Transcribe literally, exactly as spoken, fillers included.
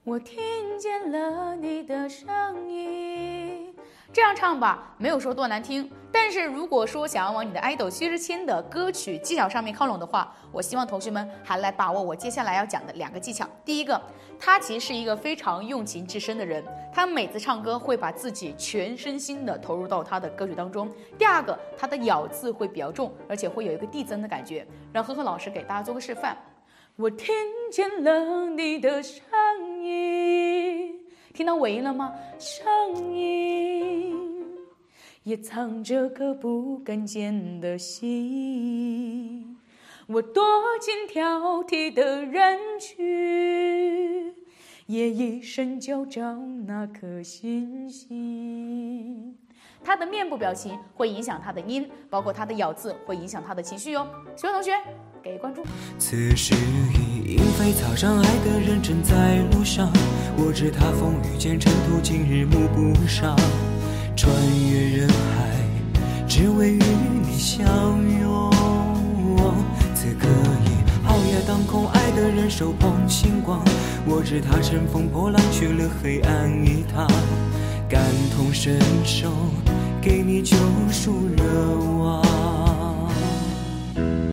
我听见了你的声音。这样唱吧，没有说多难听，但是如果说想要往你的爱豆薛之谦的歌曲技巧上面靠拢的话，我希望同学们还来把握我接下来要讲的两个技巧。第一个，他其实是一个非常用情至深的人，他每次唱歌会把自己全身心的投入到他的歌曲当中。第二个，他的咬字会比较重，而且会有一个递增的感觉。让呵呵老师给大家做个示范。我听见了你的声音，听到尾音了吗？声音也藏着个不敢见的心，我躲进挑剔的人群，也一生就找那颗星星。他的面部表情会影响他的音，包括他的咬字会影响他的情绪哟。喜欢同学给关注。 此时已莺飞草长，爱的人正在路上，我知他风雨兼程途，今日目不赏，穿越人海，只为与你相拥。此刻已皓月当空，爱的人手捧星光，我知他乘风破浪去了黑暗一趟，感同身受，给你救赎热望。